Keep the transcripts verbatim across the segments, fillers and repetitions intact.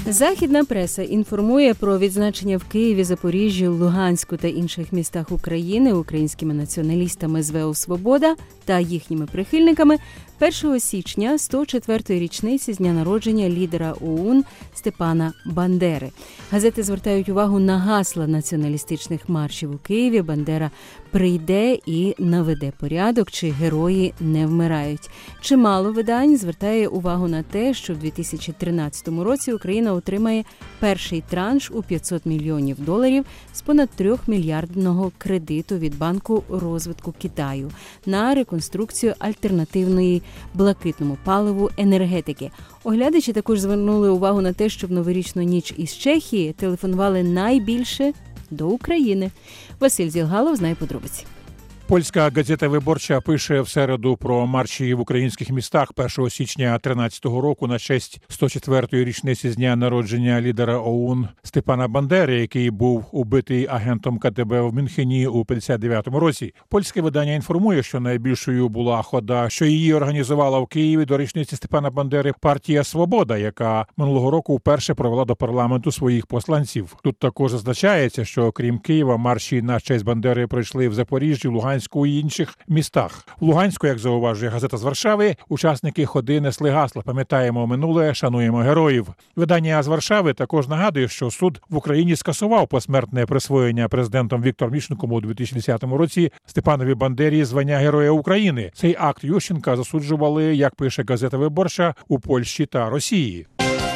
Західна преса інформує про відзначення в Києві, Запоріжжі, Луганську та інших містах України українськими націоналістами з ВО «Свобода» та їхніми прихильниками першого січня сто четвертої річниці з дня народження лідера ОУН Степана Бандери. Газети звертають увагу на гасла націоналістичних маршів у Києві «Бандера прийде і наведе порядок» чи «Герої не вмирають». Чимало видань звертає увагу на те, що в дві тисячі тринадцятому році Україна отримає перший транш у п'ятсот мільйонів доларів з понад трьохмільярдного кредиту від Банку розвитку Китаю на реконструкцію альтернативної блакитному паливу енергетики. Оглядачі також звернули увагу на те, що в новорічну ніч із Чехії телефонували найбільше до України. Василь Зілгалов знає подробиці. Польська газета «Виборча» пише в середу про марші в українських містах першого січня тринадцятого року на честь сто четвертої річниці з дня народження лідера ОУН Степана Бандери, який був убитий агентом КДБ в Мюнхені у п'ятдесят дев'ятому році. Польське видання інформує, що найбільшою була хода, що її організувала в Києві до річниці Степана Бандери партія «Свобода», яка минулого року вперше провела до парламенту своїх посланців. Тут також зазначається, що окрім Києва марші на честь Бандери пройшли в Запоріжжі, Луганську і інших містах. В Луганську, як зауважує газета з Варшави, учасники ходи несли гасла «Пам'ятаємо минуле, шануємо героїв». Видання з Варшави також нагадує, що суд в Україні скасував посмертне присвоєння президентом Віктором Ющенком у дві тисячі десятому році Степанові Бандері звання Героя України. Цей акт Ющенка засуджували, як пише газета «Виборча», у Польщі та Росії.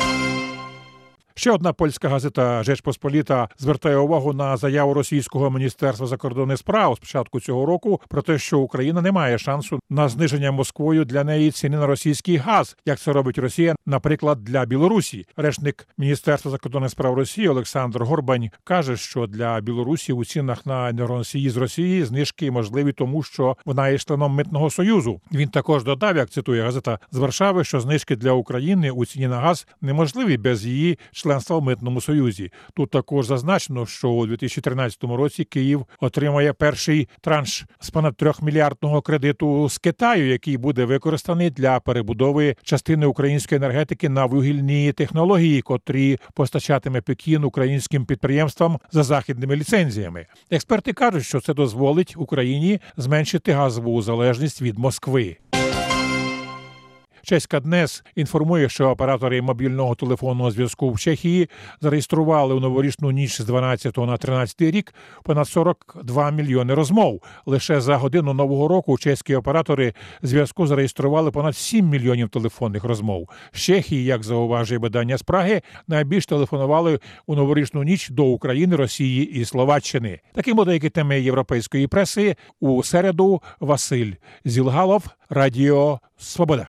Ще одна польська газета «Rzecz Pospolita» звертає увагу на заяву російського Міністерства закордонних справ з початку цього року про те, що Україна не має шансу на зниження Москвою для неї ціни на російський газ, як це робить Росія, наприклад, для Білорусі. Речник Міністерства закордонних справ Росії Олександр Горбань каже, що для Білорусі у цінах на енергоносії з Росії знижки можливі тому, що вона є членом Митного союзу. Він також додав, як цитує газета з Варшави, що знижки для України у ціні на газ неможливі без її членства в Митному союзі. Тут також зазначено, що у дві тисячі тринадцятому році Київ отримає перший транш з понад трьохмільярдного кредиту з Китаю, який буде використаний для перебудови частини української енергетики на вугільні технології, котрі постачатиме Пекін українським підприємствам за західними ліцензіями. Експерти кажуть, що це дозволить Україні зменшити газову залежність від Москви. Чеська ДНЕС інформує, що оператори мобільного телефонного зв'язку в Чехії зареєстрували у новорічну ніч з дванадцятого на тринадцятий рік понад сорок два мільйони розмов. Лише за годину Нового року чеські оператори зв'язку зареєстрували понад сім мільйонів телефонних розмов. З Чехії, як зауважує видання з Праги, найбільш телефонували у новорічну ніч до України, Росії і Словаччини. Такі деякі теми європейської преси. У середу Василь Зілгалов, Радіо Свобода.